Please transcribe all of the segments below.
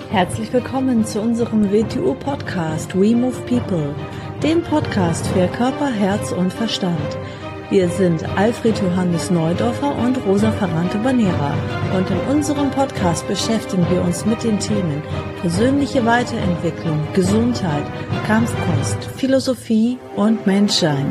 Herzlich willkommen zu unserem WTU-Podcast We Move People, dem Podcast für Körper, Herz und Verstand. Wir sind Alfred Johannes Neudorfer und Rosa Ferrante-Banera und in unserem Podcast beschäftigen wir uns mit den Themen persönliche Weiterentwicklung, Gesundheit, Kampfkunst, Philosophie und Menschsein.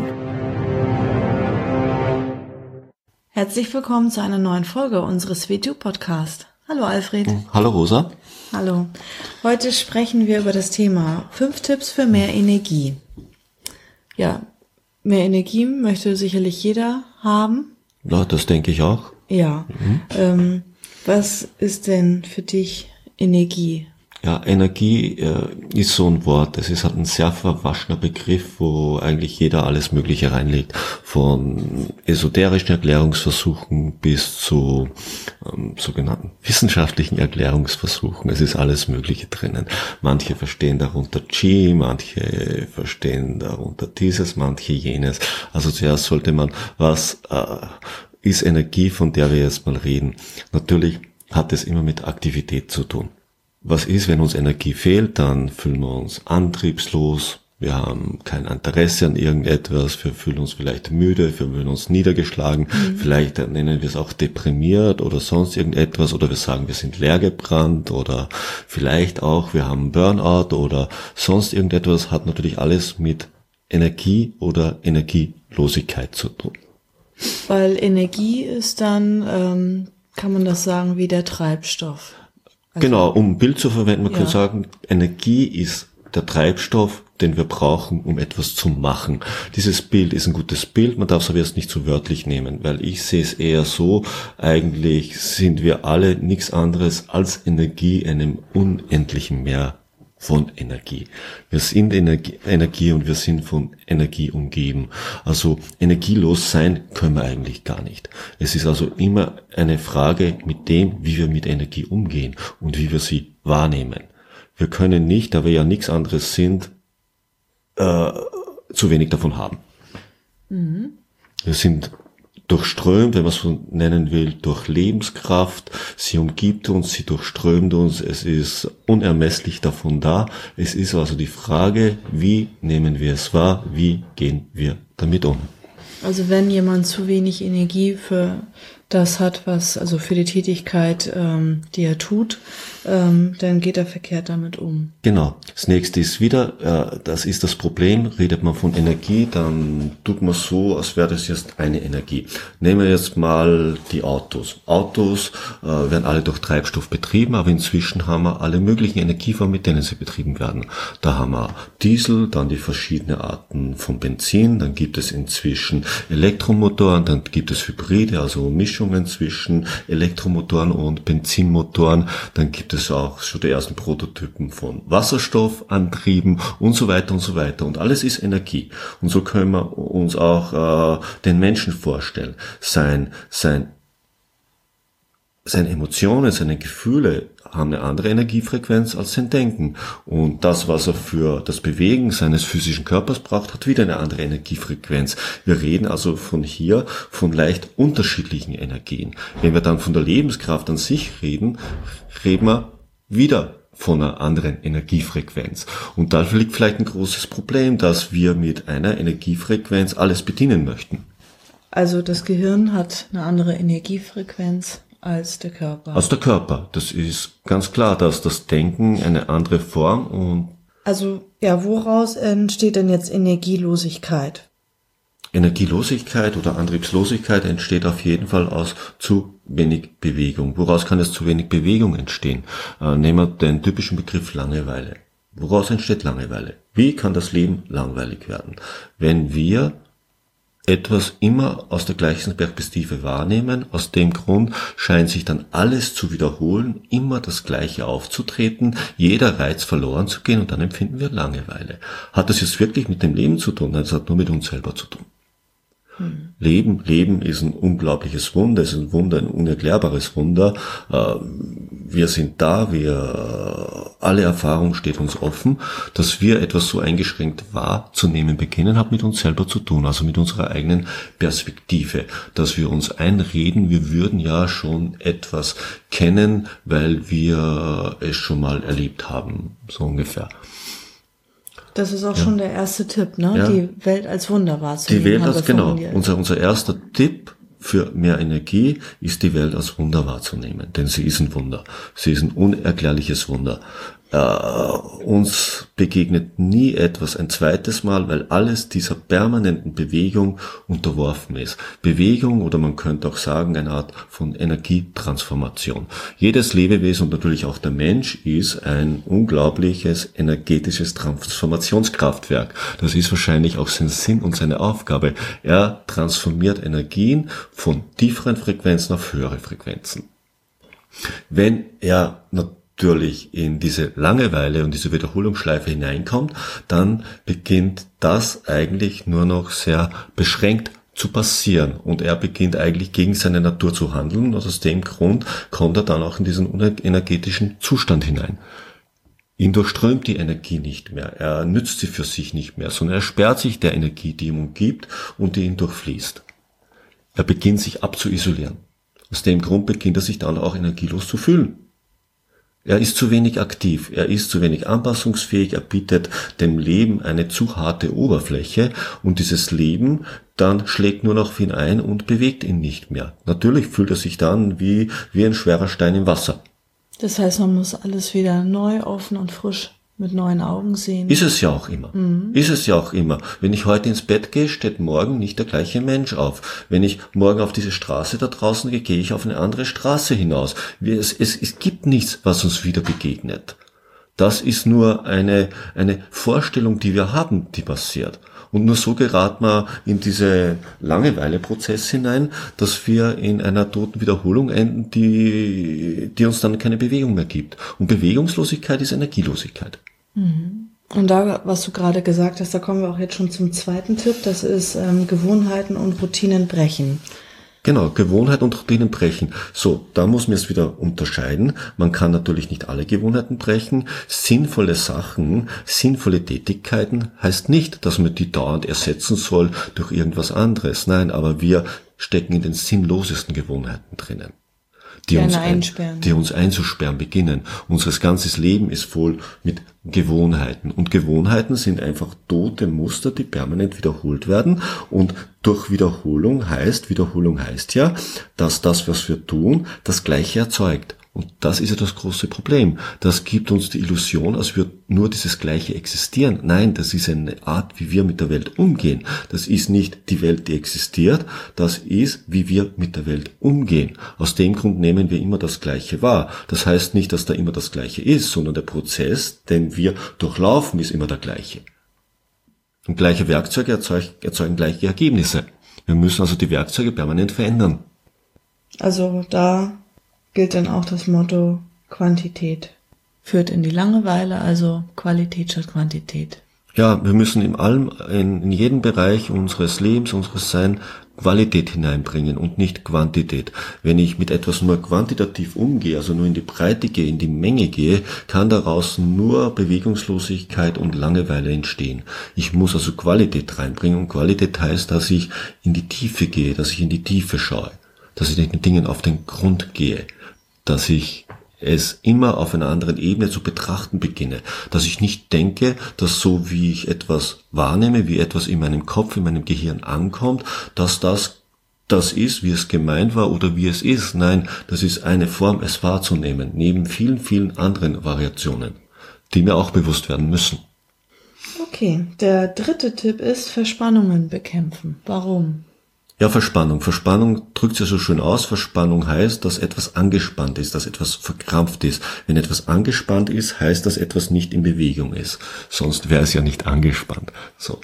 Herzlich willkommen zu einer neuen Folge unseres WTU-Podcasts. Hallo Alfred. Hallo Rosa. Hallo. Heute sprechen wir über das Thema 5 Tipps für mehr Energie. Ja, mehr Energie möchte sicherlich jeder haben. Ja, das denke ich auch. Ja. Was ist denn für dich Energie? Ja, Energie ist so ein Wort. Es ist halt ein sehr verwaschener Begriff, wo eigentlich jeder alles Mögliche reinlegt. Von esoterischen Erklärungsversuchen bis zu sogenannten wissenschaftlichen Erklärungsversuchen. Es ist alles Mögliche drinnen. Manche verstehen darunter Qi, manche verstehen darunter dieses, manche jenes. Also zuerst sollte man, was ist Energie, von der wir jetzt mal reden? Natürlich hat es immer mit Aktivität zu tun. Was ist, wenn uns Energie fehlt? Dann fühlen wir uns antriebslos, wir haben kein Interesse an irgendetwas, wir fühlen uns vielleicht müde, wir fühlen uns niedergeschlagen, vielleicht nennen wir es auch deprimiert oder sonst irgendetwas, oder wir sagen, wir sind leergebrannt, oder vielleicht auch, wir haben Burnout oder sonst irgendetwas. Hat natürlich alles mit Energie oder Energielosigkeit zu tun. Weil Energie ist dann, kann man das sagen, wie der Treibstoff. Genau, um ein Bild zu verwenden, man kann sagen, Energie ist der Treibstoff, den wir brauchen, um etwas zu machen. Dieses Bild ist ein gutes Bild, man darf es aber jetzt nicht zu wörtlich nehmen, weil ich sehe es eher so, eigentlich sind wir alle nichts anderes als Energie, einem unendlichen Meer von Energie. Wir sind Energie und wir sind von Energie umgeben. Also energielos sein können wir eigentlich gar nicht. Es ist also immer eine Frage mit dem, wie wir mit Energie umgehen und wie wir sie wahrnehmen. Wir können nicht, da wir ja nichts anderes sind, zu wenig davon haben. Wir sind durchströmt, wenn man es so nennen will, durch Lebenskraft. Sie umgibt uns, sie durchströmt uns, es ist unermesslich davon da. Es ist also die Frage, wie nehmen wir es wahr, wie gehen wir damit um? Also wenn jemand zu wenig Energie für das hat, also für die Tätigkeit, die er tut, dann geht er verkehrt damit um. Genau. Das nächste ist wieder, das ist das Problem, redet man von Energie, dann tut man so, als wäre das jetzt eine Energie. Nehmen wir jetzt mal die Autos. Autos werden alle durch Treibstoff betrieben, aber inzwischen haben wir alle möglichen Energieformen, mit denen sie betrieben werden. Da haben wir Diesel, dann die verschiedenen Arten von Benzin, dann gibt es inzwischen Elektromotoren, dann gibt es Hybride, also Mischungen zwischen Elektromotoren und Benzinmotoren, dann gibt es auch schon die ersten Prototypen von Wasserstoffantrieben und so weiter und so weiter. Und alles ist Energie. Und so können wir uns auch den Menschen vorstellen. Seine Emotionen, seine Gefühle haben eine andere Energiefrequenz als sein Denken. Und das, was er für das Bewegen seines physischen Körpers braucht, hat wieder eine andere Energiefrequenz. Wir reden also von leicht unterschiedlichen Energien. Wenn wir dann von der Lebenskraft an sich reden wir wieder von einer anderen Energiefrequenz. Und da liegt vielleicht ein großes Problem, dass wir mit einer Energiefrequenz alles bedienen möchten. Also das Gehirn hat eine andere Energiefrequenz als der Körper. Als der Körper. Das ist ganz klar, dass das Denken eine andere Form und... Also, ja, woraus entsteht denn jetzt Energielosigkeit? Energielosigkeit oder Antriebslosigkeit entsteht auf jeden Fall aus zu wenig Bewegung. Woraus kann es zu wenig Bewegung entstehen? Nehmen wir den typischen Begriff Langeweile. Woraus entsteht Langeweile? Wie kann das Leben langweilig werden? Wenn wir etwas immer aus der gleichen Perspektive wahrnehmen. Aus dem Grund scheint sich dann alles zu wiederholen, immer das Gleiche aufzutreten, jeder Reiz verloren zu gehen und dann empfinden wir Langeweile. Hat das jetzt wirklich mit dem Leben zu tun? Nein, das hat nur mit uns selber zu tun. Leben ist ein unglaubliches Wunder, es ist ein Wunder, ein unerklärbares Wunder. wir sind da, alle Erfahrung steht uns offen, dass wir etwas so eingeschränkt wahrzunehmen beginnen, hat mit uns selber zu tun, also mit unserer eigenen Perspektive, dass wir uns einreden, wir würden ja schon etwas kennen, weil wir es schon mal erlebt haben, so ungefähr. Das ist auch schon der erste Tipp, ne? Ja. Die Welt als Wunder wahrzunehmen. Die Welt als, genau. Unser erster Tipp für mehr Energie ist, die Welt als Wunder wahrzunehmen. Denn sie ist ein Wunder. Sie ist ein unerklärliches Wunder. Uns begegnet nie etwas ein zweites Mal, weil alles dieser permanenten Bewegung unterworfen ist. Bewegung, oder man könnte auch sagen, eine Art von Energietransformation. Jedes Lebewesen und natürlich auch der Mensch ist ein unglaubliches energetisches Transformationskraftwerk. Das ist wahrscheinlich auch sein Sinn und seine Aufgabe. Er transformiert Energien von tieferen Frequenzen auf höhere Frequenzen. Wenn er natürlich in diese Langeweile und diese Wiederholungsschleife hineinkommt, dann beginnt das eigentlich nur noch sehr beschränkt zu passieren und er beginnt eigentlich gegen seine Natur zu handeln und aus dem Grund kommt er dann auch in diesen energetischen Zustand hinein. Ihn durchströmt die Energie nicht mehr, er nützt sie für sich nicht mehr, sondern er sperrt sich der Energie, die ihm umgibt und die ihn durchfließt. Er beginnt sich abzuisolieren. Aus dem Grund beginnt er sich dann auch energielos zu fühlen. Er ist zu wenig aktiv, er ist zu wenig anpassungsfähig, er bietet dem Leben eine zu harte Oberfläche und dieses Leben dann schlägt nur noch auf ihn ein und bewegt ihn nicht mehr. Natürlich fühlt er sich dann wie ein schwerer Stein im Wasser. Das heißt, man muss alles wieder neu, offen und frisch mit neuen Augen sehen. Ist es ja auch immer. Ist es ja auch immer. Wenn ich heute ins Bett gehe, steht morgen nicht der gleiche Mensch auf. Wenn ich morgen auf diese Straße da draußen gehe, gehe ich auf eine andere Straße hinaus. Es gibt nichts, was uns wieder begegnet. Das ist nur eine Vorstellung, die wir haben, die passiert. Und nur so geraten wir in diese Langeweile-Prozess hinein, dass wir in einer toten Wiederholung enden, die uns dann keine Bewegung mehr gibt. Und Bewegungslosigkeit ist Energielosigkeit. Und da, was du gerade gesagt hast, da kommen wir auch jetzt schon zum zweiten Tipp, das ist Gewohnheiten und Routinen brechen. Genau, Gewohnheit und Routinen brechen. So, da muss man es wieder unterscheiden. Man kann natürlich nicht alle Gewohnheiten brechen. Sinnvolle Sachen, sinnvolle Tätigkeiten heißt nicht, dass man die dauernd ersetzen soll durch irgendwas anderes. Nein, aber wir stecken in den sinnlosesten Gewohnheiten drinnen, die uns einzusperren beginnen. Unser ganzes Leben ist voll mit Gewohnheiten. Und Gewohnheiten sind einfach tote Muster, die permanent wiederholt werden. Und durch Wiederholung heißt ja, dass das, was wir tun, das Gleiche erzeugt. Und das ist ja das große Problem. Das gibt uns die Illusion, als würde nur dieses Gleiche existieren. Nein, das ist eine Art, wie wir mit der Welt umgehen. Das ist nicht die Welt, die existiert. Das ist, wie wir mit der Welt umgehen. Aus dem Grund nehmen wir immer das Gleiche wahr. Das heißt nicht, dass da immer das Gleiche ist, sondern der Prozess, den wir durchlaufen, ist immer der gleiche. Und gleiche Werkzeuge erzeugen gleiche Ergebnisse. Wir müssen also die Werkzeuge permanent verändern. Also da gilt dann auch das Motto, Quantität führt in die Langeweile, also Qualität statt Quantität. Ja, wir müssen in jedem Bereich unseres Lebens, unseres Seins, Qualität hineinbringen und nicht Quantität. Wenn ich mit etwas nur quantitativ umgehe, also nur in die Breite gehe, in die Menge gehe, kann daraus nur Bewegungslosigkeit und Langeweile entstehen. Ich muss also Qualität reinbringen und Qualität heißt, dass ich in die Tiefe gehe, dass ich in die Tiefe schaue, dass ich den Dingen auf den Grund gehe, dass ich es immer auf einer anderen Ebene zu betrachten beginne, dass ich nicht denke, dass so wie ich etwas wahrnehme, wie etwas in meinem Kopf, in meinem Gehirn ankommt, dass das ist, wie es gemeint war oder wie es ist. Nein, das ist eine Form, es wahrzunehmen, neben vielen, vielen anderen Variationen, die mir auch bewusst werden müssen. Okay, der dritte Tipp ist Verspannungen bekämpfen. Warum? Ja, Verspannung. Verspannung drückt sich so schön aus. Verspannung heißt, dass etwas angespannt ist, dass etwas verkrampft ist. Wenn etwas angespannt ist, heißt, dass etwas nicht in Bewegung ist. Sonst wäre es ja nicht angespannt. So.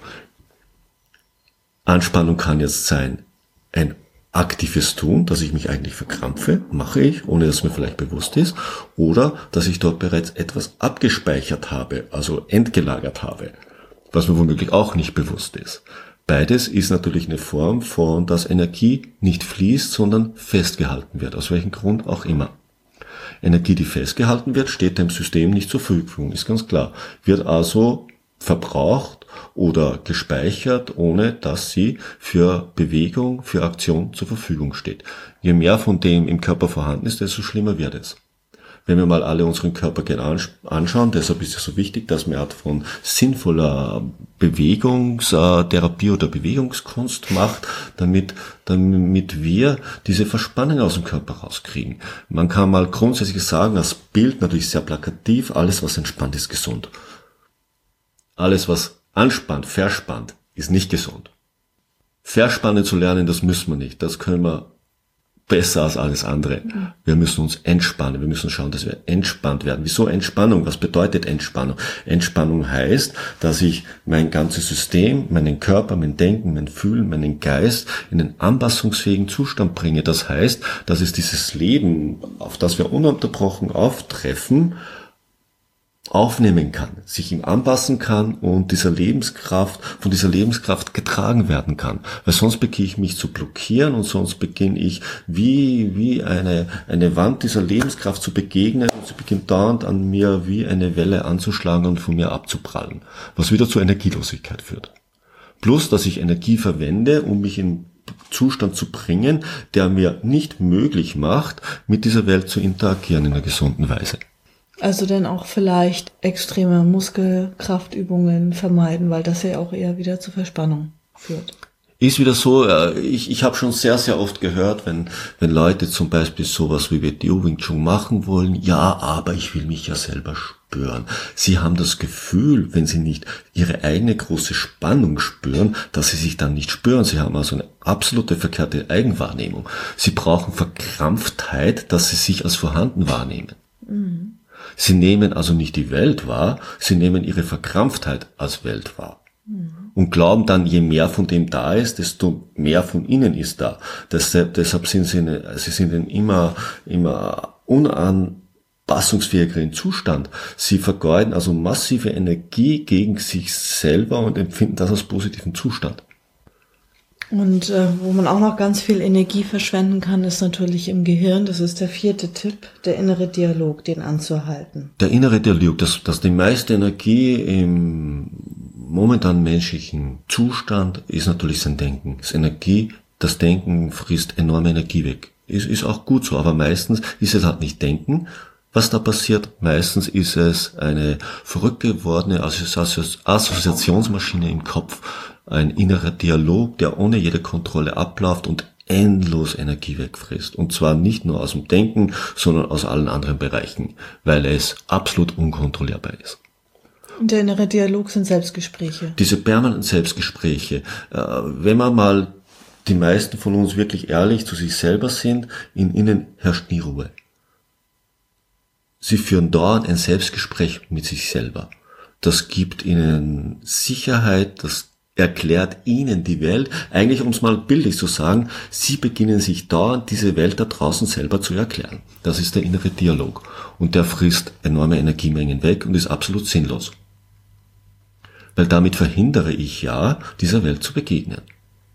Anspannung kann jetzt sein, ein aktives Tun, dass ich mich eigentlich verkrampfe, mache ich, ohne dass mir vielleicht bewusst ist, oder dass ich dort bereits etwas abgespeichert habe, also entgelagert habe, was mir womöglich auch nicht bewusst ist. Beides ist natürlich eine Form von, dass Energie nicht fließt, sondern festgehalten wird, aus welchem Grund auch immer. Energie, die festgehalten wird, steht dem System nicht zur Verfügung, ist ganz klar. Wird also verbraucht oder gespeichert, ohne dass sie für Bewegung, für Aktion zur Verfügung steht. Je mehr von dem im Körper vorhanden ist, desto schlimmer wird es. Wenn wir mal alle unseren Körper gerne anschauen, deshalb ist es so wichtig, dass man eine Art von sinnvoller Bewegungstherapie oder Bewegungskunst macht, damit wir diese Verspannung aus dem Körper rauskriegen. Man kann mal grundsätzlich sagen, das Bild natürlich sehr plakativ, alles was entspannt ist gesund. Alles was anspannt, verspannt, ist nicht gesund. Verspannen zu lernen, das müssen wir nicht, das können wir besser als alles andere. Wir müssen uns entspannen. Wir müssen schauen, dass wir entspannt werden. Wieso Entspannung? Was bedeutet Entspannung? Entspannung heißt, dass ich mein ganzes System, meinen Körper, mein Denken, mein Fühlen, meinen Geist in einen anpassungsfähigen Zustand bringe. Das heißt, dass es dieses Leben, auf das wir ununterbrochen auftreffen, aufnehmen kann, sich ihm anpassen kann und von dieser Lebenskraft getragen werden kann. Weil sonst beginne ich mich zu blockieren und sonst beginne ich wie eine Wand dieser Lebenskraft zu begegnen und sie beginnt dauernd an mir wie eine Welle anzuschlagen und von mir abzuprallen, was wieder zur Energielosigkeit führt. Plus, dass ich Energie verwende, um mich in Zustand zu bringen, der mir nicht möglich macht, mit dieser Welt zu interagieren in einer gesunden Weise. Also dann auch vielleicht extreme Muskelkraftübungen vermeiden, weil das ja auch eher wieder zur Verspannung führt. Ist wieder so, ich habe schon sehr, sehr oft gehört, wenn Leute zum Beispiel sowas wie WTO Wing Chun machen wollen, ja, aber ich will mich ja selber spüren. Sie haben das Gefühl, wenn sie nicht ihre eigene große Spannung spüren, dass sie sich dann nicht spüren. Sie haben also eine absolute verkehrte Eigenwahrnehmung. Sie brauchen Verkrampftheit, dass sie sich als vorhanden wahrnehmen. Mhm. Sie nehmen also nicht die Welt wahr, sie nehmen ihre Verkrampftheit als Welt wahr. Und glauben dann, je mehr von dem da ist, desto mehr von ihnen ist da. Deshalb sind sie in immer unanpassungsfähigeren Zustand. Sie vergeuden also massive Energie gegen sich selber und empfinden das als positiven Zustand. Und wo man auch noch ganz viel Energie verschwenden kann, ist natürlich im Gehirn. Das ist der 4. Tipp, der innere Dialog, den anzuhalten. Der innere Dialog, dass die meiste Energie im momentanen menschlichen Zustand ist natürlich sein Denken. Das Denken frisst enorme Energie weg. Ist auch gut so, aber meistens ist es halt nicht Denken, was da passiert. Meistens ist es eine verrückt gewordene Assoziationsmaschine im Kopf. Ein innerer Dialog, der ohne jede Kontrolle abläuft und endlos Energie wegfrisst. Und zwar nicht nur aus dem Denken, sondern aus allen anderen Bereichen, weil es absolut unkontrollierbar ist. Und der innere Dialog sind Selbstgespräche. Diese permanenten Selbstgespräche. Wenn man mal die meisten von uns wirklich ehrlich zu sich selber sind, in ihnen herrscht nie Ruhe. Sie führen dauernd ein Selbstgespräch mit sich selber. Das gibt ihnen Sicherheit, das erklärt ihnen die Welt. Eigentlich, um es mal bildlich zu sagen, sie beginnen sich dauernd diese Welt da draußen selber zu erklären. Das ist der innere Dialog. Und der frisst enorme Energiemengen weg und ist absolut sinnlos. Weil damit verhindere ich ja, dieser Welt zu begegnen.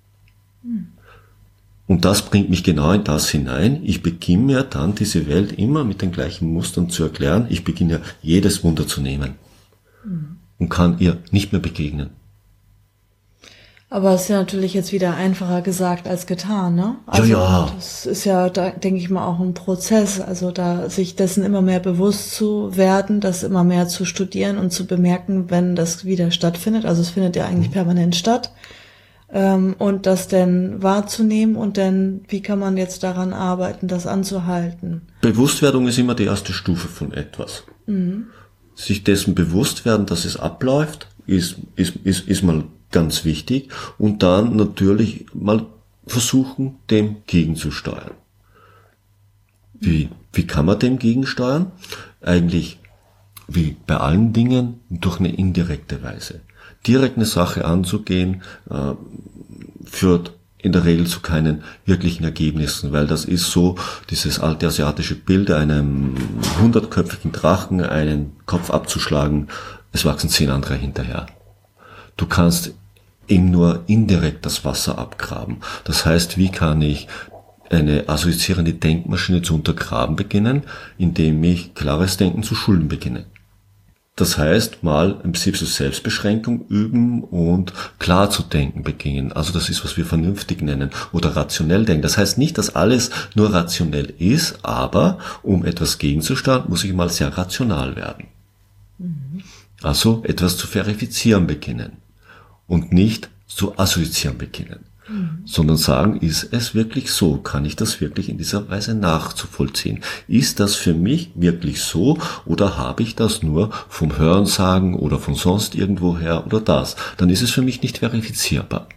Und das bringt mich genau in das hinein. Ich beginne mir dann diese Welt immer mit den gleichen Mustern zu erklären. Ich beginne jedes Wunder zu nehmen. Und kann ihr nicht mehr begegnen. Aber es ist ja natürlich jetzt wieder einfacher gesagt als getan, ne? Also ja. Das ist ja, da denke ich mal, auch ein Prozess. Also da sich dessen immer mehr bewusst zu werden, das immer mehr zu studieren und zu bemerken, wenn das wieder stattfindet. Also es findet ja eigentlich permanent statt. Und das dann wahrzunehmen und dann, wie kann man jetzt daran arbeiten, das anzuhalten? Bewusstwerdung ist immer die erste Stufe von etwas. Sich dessen bewusst werden, dass es abläuft, ist mal ganz wichtig und dann natürlich mal versuchen, dem gegenzusteuern. Wie kann man dem gegensteuern? Eigentlich wie bei allen Dingen durch eine indirekte Weise. Direkt eine Sache anzugehen, führt in der Regel zu keinen wirklichen Ergebnissen, weil das ist so dieses alte asiatische Bild, einem 100-köpfigen Drachen einen Kopf abzuschlagen, es wachsen 10 andere hinterher. Du kannst ihm nur indirekt das Wasser abgraben. Das heißt, wie kann ich eine assoziierende Denkmaschine zu untergraben beginnen, indem ich klares Denken zu schulen beginne. Das heißt, mal ein bisschen Selbstbeschränkung üben und klar zu denken beginnen. Also das ist, was wir vernünftig nennen oder rationell denken. Das heißt nicht, dass alles nur rationell ist, aber um etwas gegenzusteuern, muss ich mal sehr rational werden. Also etwas zu verifizieren beginnen und nicht zu assoziieren beginnen. Sondern sagen, ist es wirklich so? Kann ich das wirklich in dieser Weise nachzuvollziehen? Ist das für mich wirklich so oder habe ich das nur vom Hörensagen oder von sonst irgendwoher oder das? Dann ist es für mich nicht verifizierbar.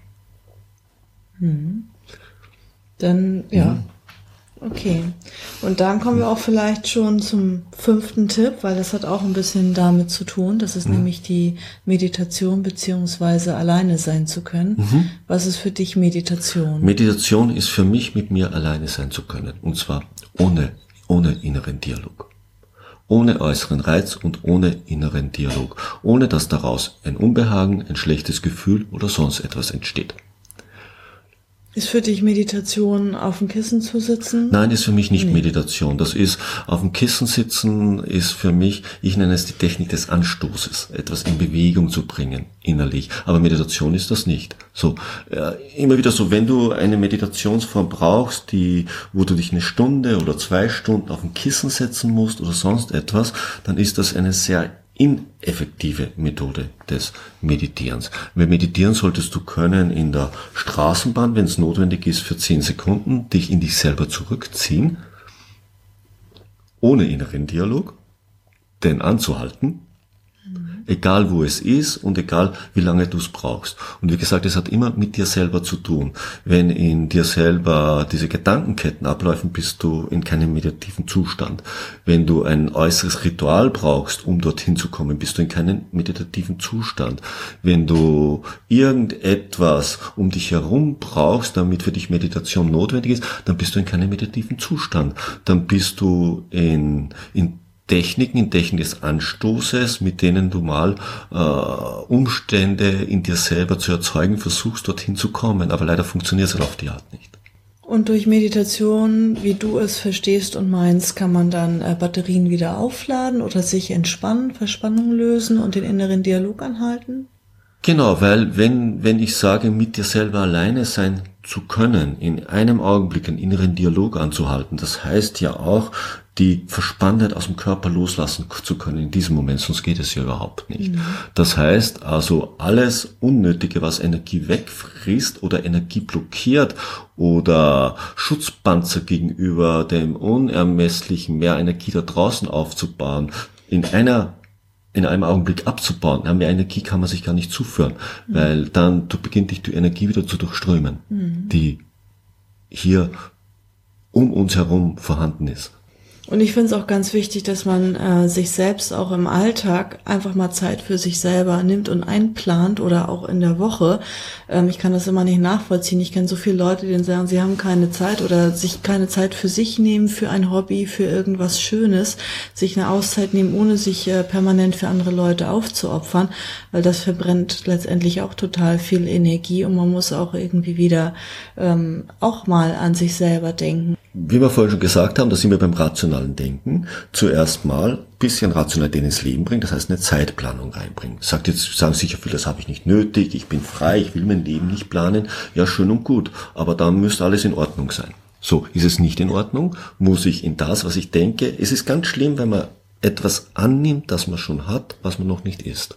Dann, ja. Okay. Und dann kommen wir auch vielleicht schon zum 5. Tipp, weil das hat auch ein bisschen damit zu tun. Das ist nämlich die Meditation beziehungsweise alleine sein zu können. Was ist für dich Meditation? Meditation ist für mich, mit mir alleine sein zu können. Und zwar ohne inneren Dialog. Ohne äußeren Reiz und ohne inneren Dialog. Ohne dass daraus ein Unbehagen, ein schlechtes Gefühl oder sonst etwas entsteht. Ist für dich Meditation, auf dem Kissen zu sitzen? Nein, ist für mich nicht Meditation. Das ist, auf dem Kissen sitzen ist für mich, ich nenne es die Technik des Anstoßes, etwas in Bewegung zu bringen, innerlich. Aber Meditation ist das nicht. So, immer wieder so, wenn du eine Meditationsform brauchst, wo du dich 1 Stunde oder 2 Stunden auf dem Kissen setzen musst oder sonst etwas, dann ist das eine sehr ineffektive Methode des Meditierens. Weil meditieren solltest du können in der Straßenbahn, wenn es notwendig ist, für 10 Sekunden, dich in dich selber zurückziehen, ohne inneren Dialog, den anzuhalten, egal wo es ist und egal wie lange du es brauchst. Und wie gesagt, es hat immer mit dir selber zu tun. Wenn in dir selber diese Gedankenketten abläufen, bist du in keinem meditativen Zustand. Wenn du ein äußeres Ritual brauchst, um dorthin zu kommen, bist du in keinem meditativen Zustand. Wenn du irgendetwas um dich herum brauchst, damit für dich Meditation notwendig ist, dann bist du in keinem meditativen Zustand. Dann bist du in Techniken des Anstoßes, mit denen du mal Umstände in dir selber zu erzeugen versuchst, dorthin zu kommen. Aber leider funktioniert es halt auf die Art nicht. Und durch Meditation, wie du es verstehst und meinst, kann man dann Batterien wieder aufladen oder sich entspannen, Verspannung lösen und den inneren Dialog anhalten? Genau, weil wenn ich sage, mit dir selber alleine sein zu können, in einem Augenblick einen inneren Dialog anzuhalten, das heißt ja auch, die Verspanntheit aus dem Körper loslassen zu können in diesem Moment, sonst geht es ja überhaupt nicht. Das heißt also, alles Unnötige, was Energie wegfrisst oder Energie blockiert oder Schutzpanzer gegenüber dem unermesslichen mehr Energie da draußen aufzubauen, in einem Augenblick abzubauen. Mehr Energie kann man sich gar nicht zuführen, weil dann beginnt dich die Energie wieder zu durchströmen, die hier um uns herum vorhanden ist. Und ich finde es auch ganz wichtig, dass man sich selbst auch im Alltag einfach mal Zeit für sich selber nimmt und einplant oder auch in der Woche. Ich kann das immer nicht nachvollziehen. Ich kenne so viele Leute, die sagen, sie haben keine Zeit oder sich keine Zeit für sich nehmen, für ein Hobby, für irgendwas Schönes, sich eine Auszeit nehmen, ohne sich permanent für andere Leute aufzuopfern, weil das verbrennt letztendlich auch total viel Energie und man muss auch irgendwie wieder auch mal an sich selber denken. Wie wir vorhin schon gesagt haben, da sind wir beim rationalen Denken. Zuerst mal ein bisschen Rationalität ins Leben bringen, das heißt eine Zeitplanung reinbringen. Sagen sicher viele, das habe ich nicht nötig, ich bin frei, ich will mein Leben nicht planen. Ja, schön und gut, aber dann müsste alles in Ordnung sein. So, ist es nicht in Ordnung, muss ich in das, was ich denke. Es ist ganz schlimm, wenn man etwas annimmt, das man schon hat, was man noch nicht ist.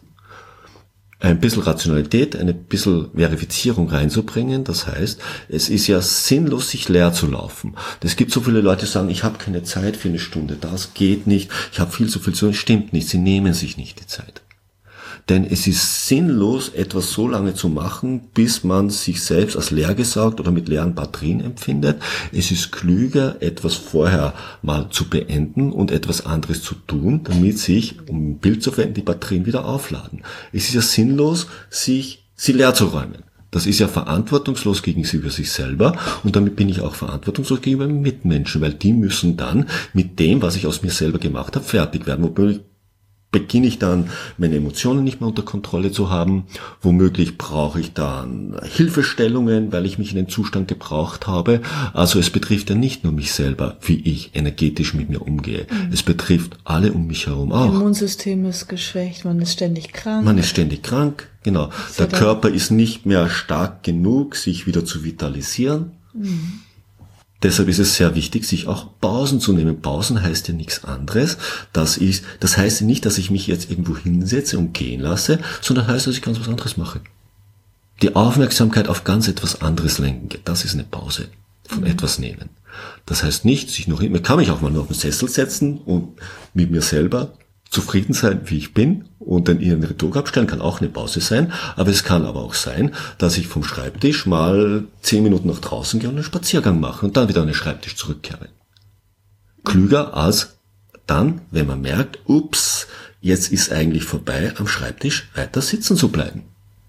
Ein bisschen Rationalität, eine bisschen Verifizierung reinzubringen. Das heißt, es ist ja sinnlos, sich leer zu laufen. Es gibt so viele Leute, die sagen, ich habe keine Zeit für 1 Stunde, das geht nicht, ich habe viel zu viel zu tun. Stimmt nicht, sie nehmen sich nicht die Zeit. Denn es ist sinnlos, etwas so lange zu machen, bis man sich selbst als leergesaugt oder mit leeren Batterien empfindet. Es ist klüger, etwas vorher mal zu beenden und etwas anderes zu tun, damit sich, um ein Bild zu verwenden, die Batterien wieder aufladen. Es ist ja sinnlos, sie leer zu räumen. Das ist ja verantwortungslos gegenüber sich selber und damit bin ich auch verantwortungslos gegenüber Mitmenschen, weil die müssen dann mit dem, was ich aus mir selber gemacht habe, fertig werden. Wobei beginne ich dann, meine Emotionen nicht mehr unter Kontrolle zu haben. Womöglich brauche ich dann Hilfestellungen, weil ich mich in den Zustand gebraucht habe. Also es betrifft ja nicht nur mich selber, wie ich energetisch mit mir umgehe. Es betrifft alle um mich herum auch. Immunsystem ist geschwächt, man ist ständig krank. Man ist ständig krank, genau. Der Körper ist nicht mehr stark genug, sich wieder zu vitalisieren. Deshalb ist es sehr wichtig, sich auch Pausen zu nehmen. Pausen heißt ja nichts anderes. Das heißt ja nicht, dass ich mich jetzt irgendwo hinsetze und gehen lasse, sondern heißt, dass ich ganz was anderes mache. Die Aufmerksamkeit auf ganz etwas anderes lenken. Das ist eine Pause von etwas nehmen. Das heißt nicht, man kann mich auch mal nur auf den Sessel setzen und mit mir selber zufrieden sein, wie ich bin und den inneren Druck abstellen, kann auch eine Pause sein. Aber es kann aber auch sein, dass ich vom Schreibtisch mal 10 Minuten nach draußen gehe und einen Spaziergang mache und dann wieder an den Schreibtisch zurückkehre. Klüger als dann, wenn man merkt, ups, jetzt ist eigentlich vorbei, am Schreibtisch weiter sitzen zu bleiben.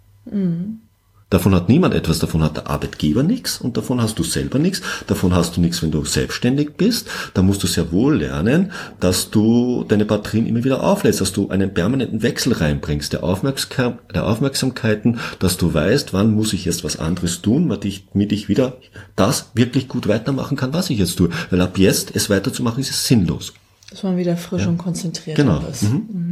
Davon hat niemand etwas, davon hat der Arbeitgeber nichts und davon hast du selber nichts, davon hast du nichts, wenn du selbstständig bist. Da musst du sehr wohl lernen, dass du deine Batterien immer wieder auflädst, dass du einen permanenten Wechsel reinbringst, der Aufmerksamkeiten, dass du weißt, wann muss ich jetzt was anderes tun, damit ich wieder das wirklich gut weitermachen kann, was ich jetzt tue. Weil ab jetzt es weiterzumachen, ist es sinnlos. Dass man wieder frisch und konzentriert ist.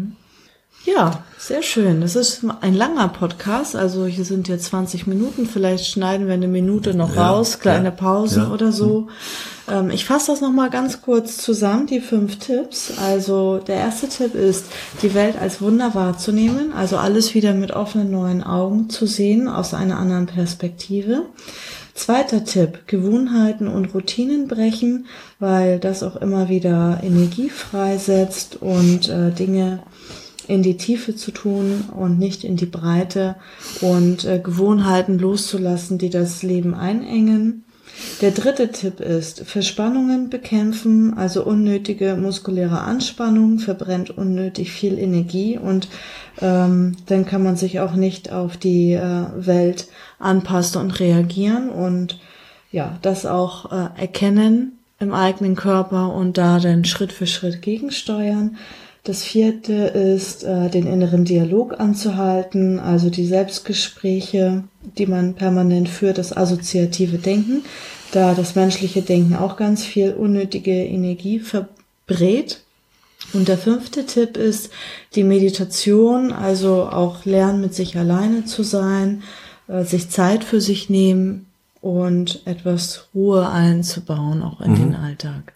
Ja, sehr schön. Das ist ein langer Podcast, also hier sind jetzt 20 Minuten, vielleicht schneiden wir eine Minute noch raus, kleine Pause oder so. Ich fasse das nochmal ganz kurz zusammen, die 5 Tipps. Also der erste Tipp ist, die Welt als Wunder wahrzunehmen, also alles wieder mit offenen neuen Augen zu sehen, aus einer anderen Perspektive. Zweiter Tipp, Gewohnheiten und Routinen brechen, weil das auch immer wieder Energie freisetzt und Dinge in die Tiefe zu tun und nicht in die Breite und Gewohnheiten loszulassen, die das Leben einengen. Der dritte Tipp ist, Verspannungen bekämpfen, also unnötige muskuläre Anspannung verbrennt unnötig viel Energie und dann kann man sich auch nicht auf die Welt anpassen und reagieren und ja, das auch erkennen im eigenen Körper und da dann Schritt für Schritt gegensteuern. Das vierte ist, den inneren Dialog anzuhalten, also die Selbstgespräche, die man permanent führt, das assoziative Denken, da das menschliche Denken auch ganz viel unnötige Energie verbrät. Und der 5. Tipp ist die Meditation, also auch lernen, mit sich alleine zu sein, sich Zeit für sich nehmen und etwas Ruhe einzubauen, auch in den Alltag.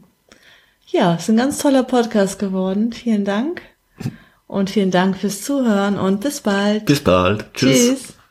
Ja, ist ein ganz toller Podcast geworden. Vielen Dank. Und vielen Dank fürs Zuhören und bis bald. Bis bald. Tschüss.